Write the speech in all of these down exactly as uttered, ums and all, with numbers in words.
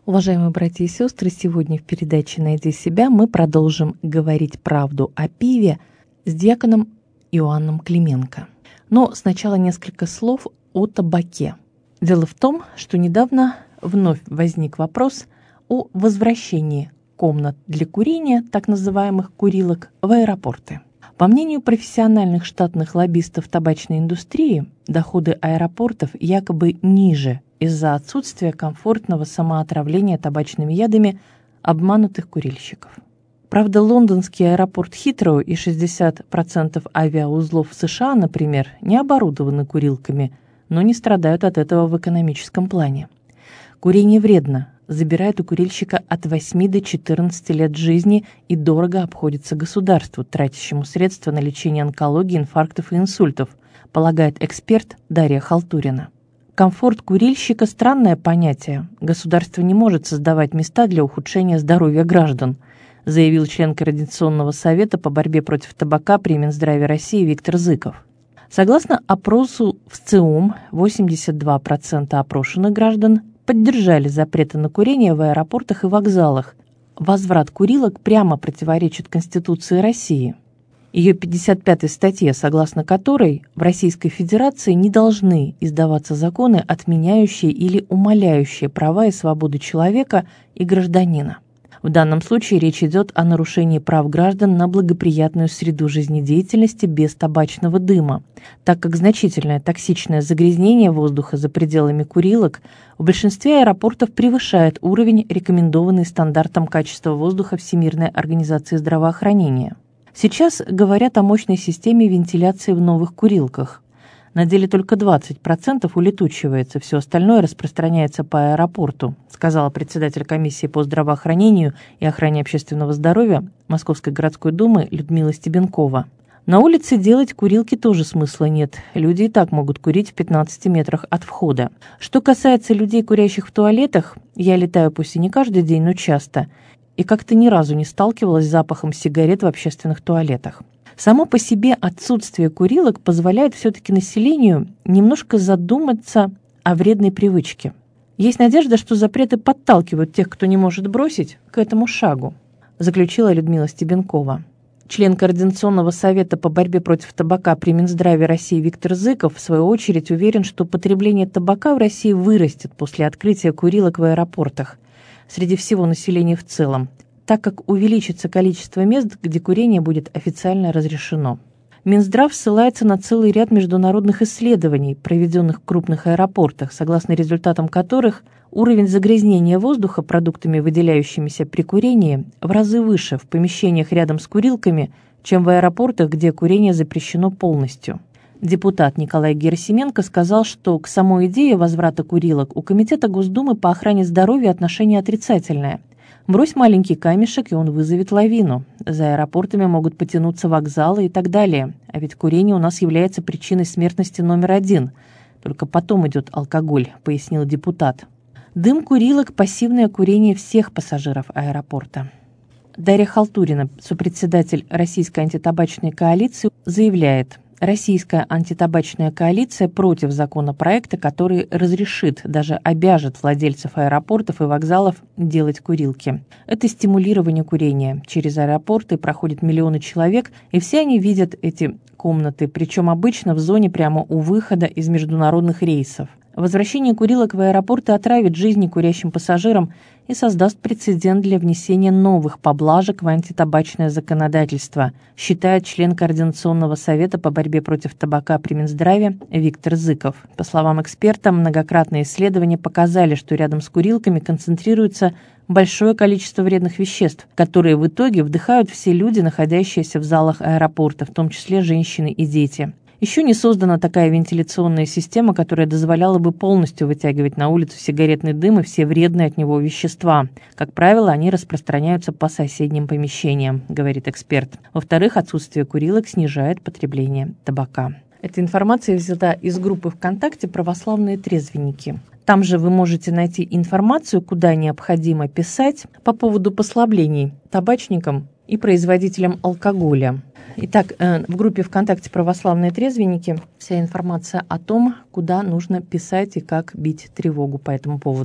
Уважаемые братья и сестры, сегодня в передаче «Найди себя» мы продолжим говорить правду о пиве с диаконом Иоанном Клименко. Но сначала несколько слов о табаке. Дело в том, что недавно вновь возник вопрос о возвращении комнат для курения, так называемых курилок, в аэропорты. По мнению профессиональных штатных лоббистов табачной индустрии, доходы аэропортов якобы ниже из-за отсутствия комфортного самоотравления табачными ядами обманутых курильщиков. Правда, лондонский аэропорт Хитроу и шестьдесят процентов авиаузлов в США, например, не оборудованы курилками, но не страдают от этого в экономическом плане. Курение вредно, забирает у курильщика от восьми до четырнадцати лет жизни и дорого обходится государству, тратящему средства на лечение онкологии, инфарктов и инсультов, полагает эксперт Дарья Халтурина. Комфорт курильщика – странное понятие. Государство не может создавать места для ухудшения здоровья граждан, заявил член Координационного совета по борьбе против табака при Минздраве России Виктор Зыков. Согласно опросу в ЦИОМ, восемьдесят два процента опрошенных граждан поддержали запреты на курение в аэропортах и вокзалах. Возврат курилок прямо противоречит Конституции России. Ее пятьдесят пятой статье, согласно которой в Российской Федерации не должны издаваться законы, отменяющие или умаляющие права и свободы человека и гражданина. В данном случае речь идет о нарушении прав граждан на благоприятную среду жизнедеятельности без табачного дыма, так как значительное токсичное загрязнение воздуха за пределами курилок в большинстве аэропортов превышает уровень, рекомендованный стандартом качества воздуха Всемирной организации здравоохранения. Сейчас говорят о мощной системе вентиляции в новых курилках. На деле только двадцать процентов улетучивается, все остальное распространяется по аэропорту, сказала председатель комиссии по здравоохранению и охране общественного здоровья Московской городской думы Людмила Стебенкова. На улице делать курилки тоже смысла нет, люди и так могут курить в пятнадцати метрах от входа. Что касается людей, курящих в туалетах, я летаю пусть и не каждый день, но часто, и как-то ни разу не сталкивалась с запахом сигарет в общественных туалетах. Само по себе отсутствие курилок позволяет все-таки населению немножко задуматься о вредной привычке. Есть надежда, что запреты подталкивают тех, кто не может бросить, к этому шагу, заключила Людмила Стебенкова. Член Координационного совета по борьбе против табака при Минздраве России Виктор Зыков, в свою очередь, уверен, что потребление табака в России вырастет после открытия курилок в аэропортах среди всего населения в целом, так как увеличится количество мест, где курение будет официально разрешено. Минздрав ссылается на целый ряд международных исследований, проведенных в крупных аэропортах, согласно результатам которых уровень загрязнения воздуха продуктами, выделяющимися при курении, в разы выше в помещениях рядом с курилками, чем в аэропортах, где курение запрещено полностью. Депутат Николай Герасименко сказал, что к самой идее возврата курилок у Комитета Госдумы по охране здоровья отношение отрицательное. Брось маленький камешек, и он вызовет лавину. За аэропортами могут потянуться вокзалы и так далее. А ведь курение у нас является причиной смертности номер один. Только потом идет алкоголь, пояснил депутат. Дым курилок – пассивное курение всех пассажиров аэропорта. Дарья Халтурина, сопредседатель Российской антитабачной коалиции, заявляет: Российская антитабачная коалиция против законопроекта, который разрешит, даже обяжет владельцев аэропортов и вокзалов делать курилки. Это стимулирование курения. Через аэропорты проходят миллионы человек, и все они видят эти комнаты, причем обычно в зоне прямо у выхода из международных рейсов. Возвращение курилок в аэропорты отравит жизни курящим пассажирам и создаст прецедент для внесения новых поблажек в антитабачное законодательство, считает член Координационного совета по борьбе против табака при Минздраве Виктор Зыков. По словам эксперта, многократные исследования показали, что рядом с курилками концентрируется большое количество вредных веществ, которые в итоге вдыхают все люди, находящиеся в залах аэропорта, в том числе женщины и дети. Еще не создана такая вентиляционная система, которая дозволяла бы полностью вытягивать на улицу сигаретный дым и все вредные от него вещества. Как правило, они распространяются по соседним помещениям, говорит эксперт. Во-вторых, отсутствие курилок снижает потребление табака. Эта информация взята из группы ВКонтакте «Православные трезвенники». Там же вы можете найти информацию, куда необходимо писать по поводу послаблений табачникам и производителям алкоголя. Итак, в группе ВКонтакте «Православные трезвенники» вся информация о том, куда нужно писать и как бить тревогу по этому поводу.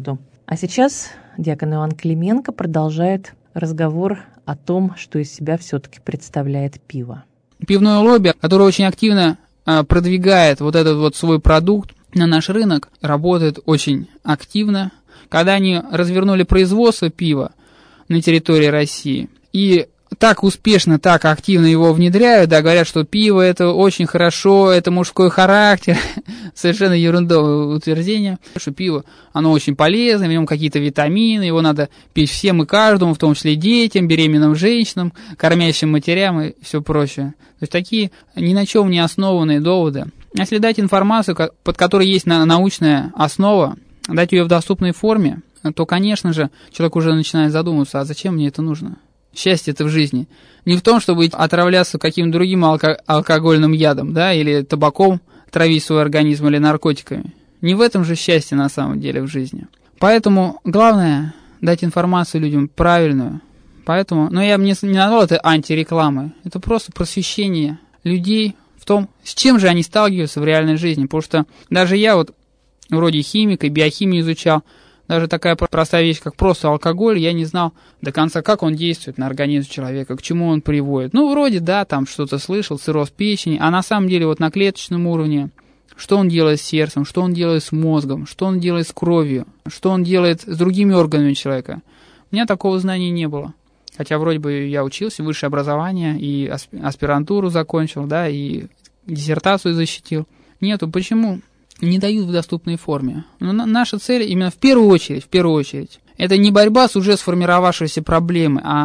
А сейчас диакон Иоанн Клименко продолжает разговор о том, что из себя все-таки представляет пиво. Пивное лобби, которое очень активно а, продвигает вот этот вот свой продукт на наш рынок, работает очень активно. Когда они развернули производство пива на территории России и так успешно, так активно его внедряют, да, говорят, что пиво это очень хорошо, это мужской характер, совершенно ерундовое утверждение, что пиво, оно очень полезно, в нем какие-то витамины, его надо пить всем и каждому, в том числе детям, беременным женщинам, кормящим матерям и все прочее. То есть такие ни на чем не основанные доводы. Если дать информацию, под которой есть научная основа, дать ее в доступной форме, то, конечно же, человек уже начинает задумываться, а зачем мне это нужно? Счастье-то в жизни не в том, чтобы отравляться каким-то другим алко- алкогольным ядом, да, или табаком травить свой организм, или наркотиками. Не в этом же счастье на самом деле в жизни. Поэтому главное дать информацию людям правильную. Поэтому, но я бы не, не назвал это антирекламой. Это просто просвещение людей в том, с чем же они сталкиваются в реальной жизни. Потому что даже я вот вроде химик и биохимию изучал, даже такая простая вещь, как просто алкоголь, я не знал до конца, как он действует на организм человека, к чему он приводит. Ну, вроде, да, там что-то слышал, цирроз печени, а на самом деле вот на клеточном уровне, что он делает с сердцем, что он делает с мозгом, что он делает с кровью, что он делает с другими органами человека. У меня такого знания не было. Хотя вроде бы я учился, высшее образование, и аспирантуру закончил, да, и диссертацию защитил. Нету. Почему? Не дают в доступной форме. Но наша цель именно в первую очередь, в первую очередь, это не борьба с уже сформировавшейся проблемой, а,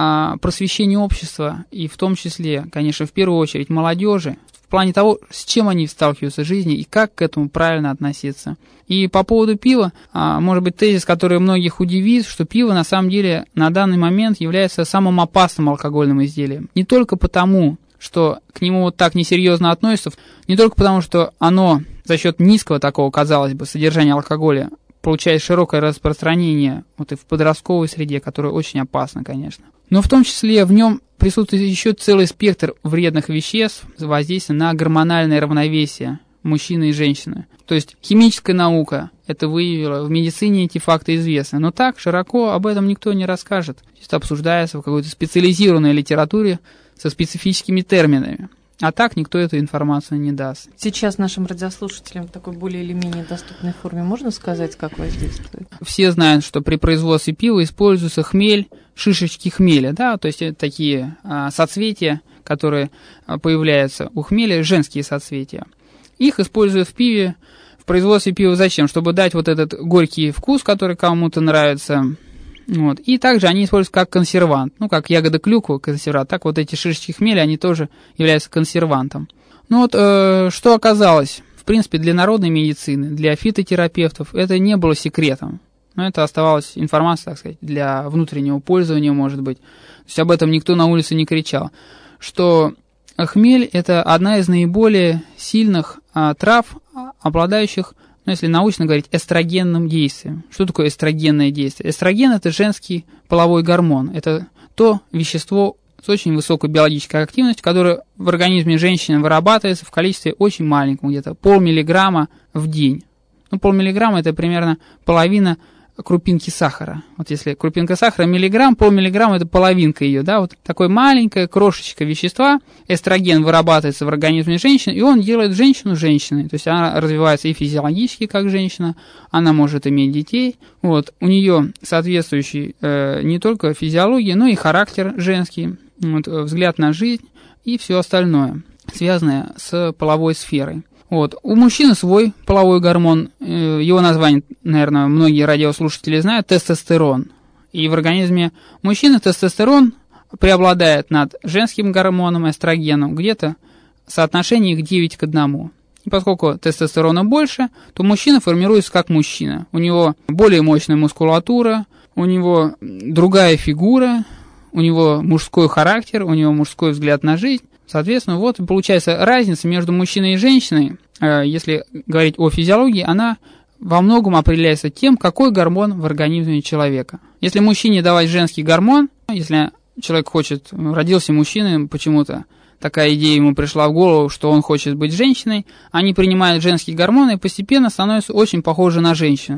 а просвещение общества, и в том числе, конечно, в первую очередь молодежи, в плане того, с чем они сталкиваются в жизни и как к этому правильно относиться. И по поводу пива, а, может быть, тезис, который многих удивит, что пиво на самом деле на данный момент является самым опасным алкогольным изделием. Не только потому, что к нему вот так несерьезно относятся, не только потому, что оно за счет низкого такого, казалось бы, содержания алкоголя получает широкое распространение вот и в подростковой среде, которое очень опасно, конечно. Но в том числе в нем присутствует еще целый спектр вредных веществ, воздействия на гормональное равновесие мужчины и женщины. То есть химическая наука это выявила, в медицине эти факты известны, но так широко об этом никто не расскажет. Это обсуждается в какой-то специализированной литературе со специфическими терминами. А так никто эту информацию не даст. Сейчас нашим радиослушателям в такой более или менее доступной форме можно сказать, как воздействует? Все знают, что при производстве пива используется хмель, шишечки хмеля, да, то есть это такие а, соцветия, которые а, появляются у хмеля, женские соцветия. Их используют в пиве, в производстве пива зачем? Чтобы дать вот этот горький вкус, который кому-то нравится. Вот. И также они используются как консервант. Ну, как ягода клюква консервант, так вот эти шишечки хмеля, они тоже являются консервантом. Ну вот, э, что оказалось, в принципе, для народной медицины, для фитотерапевтов, это не было секретом. Но это оставалась информация, так сказать, для внутреннего пользования, может быть. То есть об этом никто на улице не кричал. Что хмель – это одна из наиболее сильных а, трав, обладающих, ну, если научно говорить, эстрогенным действием. Что такое эстрогенное действие? Эстроген – это женский половой гормон. Это то вещество с очень высокой биологической активностью, которое в организме женщины вырабатывается в количестве очень маленьком, где-то полмиллиграмма в день. Ну, полмиллиграмма – это примерно половина крупинки сахара. Вот если крупинка сахара миллиграмм, полмиллиграмма – это половинка ее, да, вот такое маленькое крошечка вещества, эстроген вырабатывается в организме женщины, и он делает женщину женщиной, то есть она развивается и физиологически как женщина, она может иметь детей, вот, у нее соответствующий э, не только физиология, но и характер женский, вот, взгляд на жизнь и все остальное, связанное с половой сферой. Вот. У мужчины свой половой гормон, его название, наверное, многие радиослушатели знают, тестостерон. И в организме мужчины тестостерон преобладает над женским гормоном, эстрогеном, где-то соотношение их девять к одному. И поскольку тестостерона больше, то мужчина формируется как мужчина. У него более мощная мускулатура, у него другая фигура, у него мужской характер, у него мужской взгляд на жизнь. Соответственно, вот получается разница между мужчиной и женщиной, если говорить о физиологии, она во многом определяется тем, какой гормон в организме человека. Если мужчине давать женский гормон, если человек хочет, родился мужчиной, почему-то такая идея ему пришла в голову, что он хочет быть женщиной, они принимают женские гормоны и постепенно становятся очень похожи на женщину.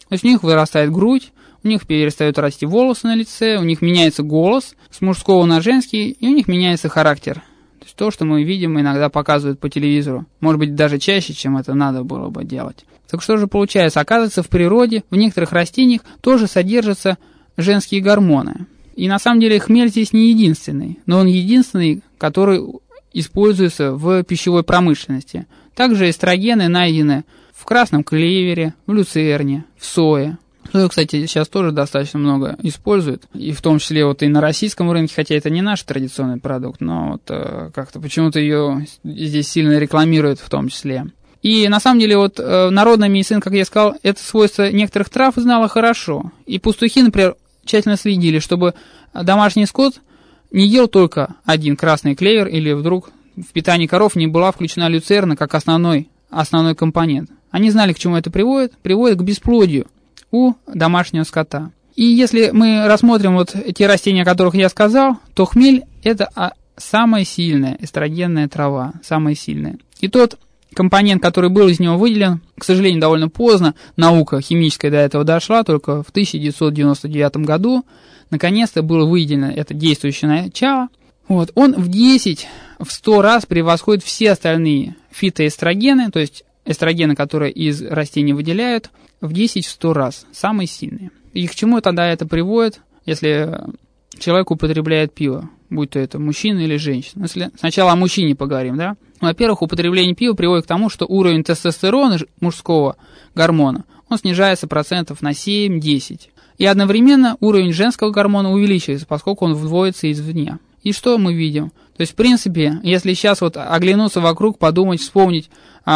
То есть у них вырастает грудь, у них перестают расти волосы на лице, у них меняется голос с мужского на женский, и у них меняется характер. То есть то, что мы видим, иногда показывают по телевизору. Может быть, даже чаще, чем это надо было бы делать. Так что же получается? Оказывается, в природе, в некоторых растениях тоже содержатся женские гормоны. И на самом деле хмель здесь не единственный, но он единственный, который используется в пищевой промышленности. Также эстрогены найдены в красном клевере, в люцерне, в сое. Сою, кстати, сейчас тоже достаточно много используют, и в том числе вот и на российском рынке, хотя это не наш традиционный продукт, но вот э, как-то почему-то ее здесь сильно рекламируют в том числе. И на самом деле вот э, народная медицина, как я сказал, это свойство некоторых трав знала хорошо. И пастухи, например, тщательно следили, чтобы домашний скот не ел только один красный клевер, или вдруг в питании коров не была включена люцерна как основной, основной компонент. Они знали, к чему это приводит. Приводит к бесплодию у домашнего скота. И если мы рассмотрим вот те растения, о которых я сказал, то хмель – это самая сильная эстрогенная трава, самая сильная. И тот компонент, который был из него выделен, к сожалению, довольно поздно, наука химическая до этого дошла, только в тысяча девятьсот девяносто девятом году, наконец-то было выделено это действующее начало. Вот. Он в десять, в сто раз превосходит все остальные фитоэстрогены, то есть эстрогены, которые из растений выделяют, в десять-сто раз, самые сильные. И к чему тогда это приводит, если человек употребляет пиво, будь то это мужчина или женщина? Если сначала о мужчине поговорим, да? Во-первых, употребление пива приводит к тому, что уровень тестостерона, мужского гормона, он снижается процентов на семь-десять. И одновременно уровень женского гормона увеличивается, поскольку он вводится извне. И что мы видим? То есть, в принципе, если сейчас вот оглянуться вокруг, подумать, вспомнить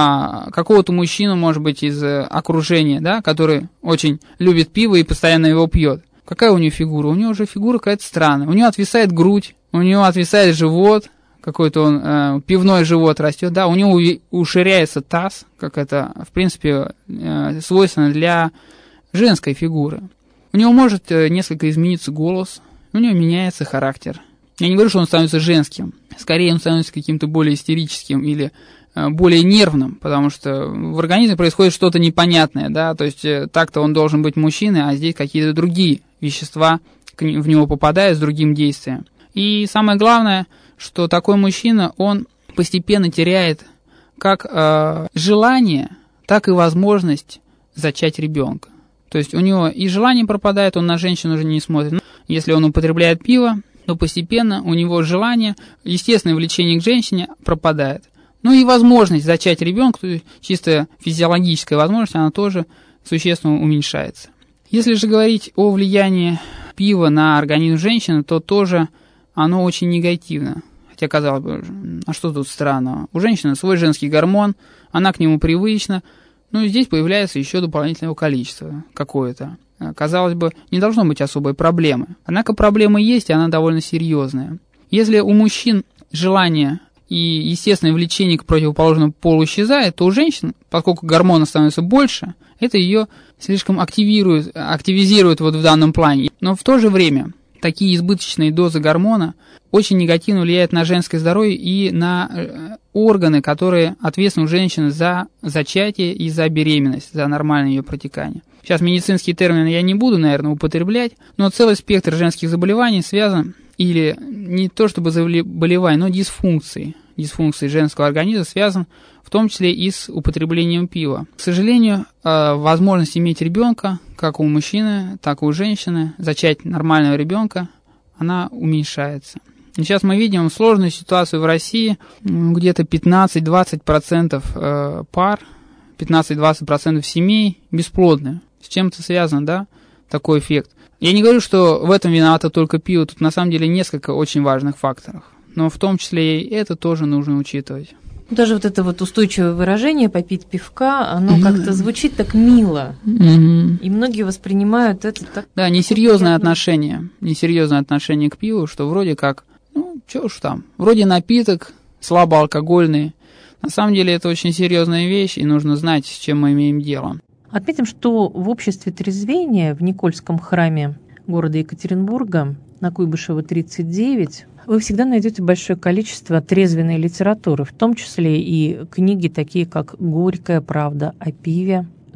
а, какого-то мужчину, может быть, из а, окружения, да, который очень любит пиво и постоянно его пьет. Какая у него фигура? У него уже фигура какая-то странная. У него отвисает грудь, у него отвисает живот, какой-то он э, пивной живот растет, да, у него уширяется таз, как это, в принципе, э, свойственно для женской фигуры. У него может э, несколько измениться голос, у него меняется характер. Я не говорю, что он становится женским, скорее он становится каким-то более истерическим или э, более нервным, потому что в организме происходит что-то непонятное, да, то есть э, так-то он должен быть мужчиной, а здесь какие-то другие вещества в него попадают с другим действием. И самое главное, что такой мужчина, он постепенно теряет как э, желание, так и возможность зачать ребенка. То есть у него и желание пропадает, он на женщину уже не смотрит. Если он употребляет пиво, то постепенно у него желание, естественное влечение к женщине пропадает. Ну и возможность зачать ребенка, то есть чисто физиологическая возможность, она тоже существенно уменьшается. Если же говорить о влиянии пива на организм женщины, то тоже оно очень негативно. Хотя, казалось бы, а что тут странного? У женщины свой женский гормон, она к нему привычна, но здесь появляется еще дополнительное количество какое-то. Казалось бы, не должно быть особой проблемы. Однако проблема есть, и она довольно серьезная. Если у мужчин желание и естественное влечение к противоположному полу исчезает, то у женщин, поскольку гормона становится больше, это ее слишком активирует, активизирует вот в данном плане. Но в то же время такие избыточные дозы гормона очень негативно влияют на женское здоровье и на органы, которые ответственны у женщины за зачатие и за беременность, за нормальное ее протекание. Сейчас медицинские термины я не буду, наверное, употреблять, но целый спектр женских заболеваний связан, или не то чтобы заболевания, но дисфункции, дисфункции женского организма связан в том числе и с употреблением пива. К сожалению, возможность иметь ребенка, как у мужчины, так и у женщины, зачать нормального ребенка, она уменьшается. И сейчас мы видим сложную ситуацию в России, где-то пятнадцать-двадцать процентов пар, пятнадцать-двадцать процентов семей бесплодны. С чем это связано, да, такой эффект? Я не говорю, что в этом виновато только пиво, тут на самом деле несколько очень важных факторов, но в том числе и это тоже нужно учитывать. Даже вот это вот устойчивое выражение «попить пивка», оно mm-hmm. как-то звучит так мило, mm-hmm. и многие воспринимают это так... Да, несерьезное отношение, несерьезное отношение к пиву, что вроде как, ну, чё уж там, вроде напиток слабоалкогольный. На самом деле это очень серьезная вещь, и нужно знать, с чем мы имеем дело. Отметим, что в обществе трезвения в Никольском храме города Екатеринбурга на Куйбышева тридцать девять вы всегда найдете большое количество трезвенной литературы, в том числе и книги такие, как «Горькая правда о пиве»,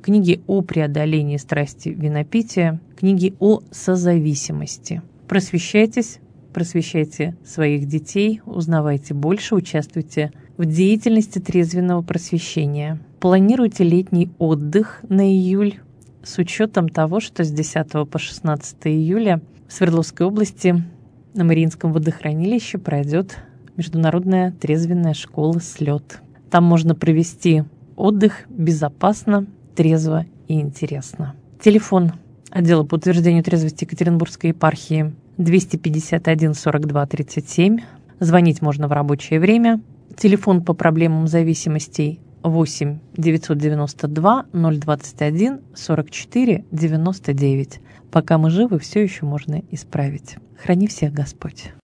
книги о преодолении страсти винопития, книги о созависимости. Просвещайтесь, просвещайте своих детей, узнавайте больше, участвуйте в деятельности трезвенного просвещения. Планируйте летний отдых на июль с учетом того, что с десятого по шестнадцатое июля в Свердловской области на Мариинском водохранилище пройдет Международная трезвенная школа «Слет». Там можно провести отдых безопасно, трезво и интересно. Телефон отдела по утверждению трезвости Екатеринбургской епархии двести пятьдесят один сорок два тридцать семь. Звонить можно в рабочее время. Телефон по проблемам зависимостей восемь девятьсот девяносто два ноль двадцать один сорок четыре девяносто девять. Пока мы живы, все еще можно исправить. Храни всех Господь.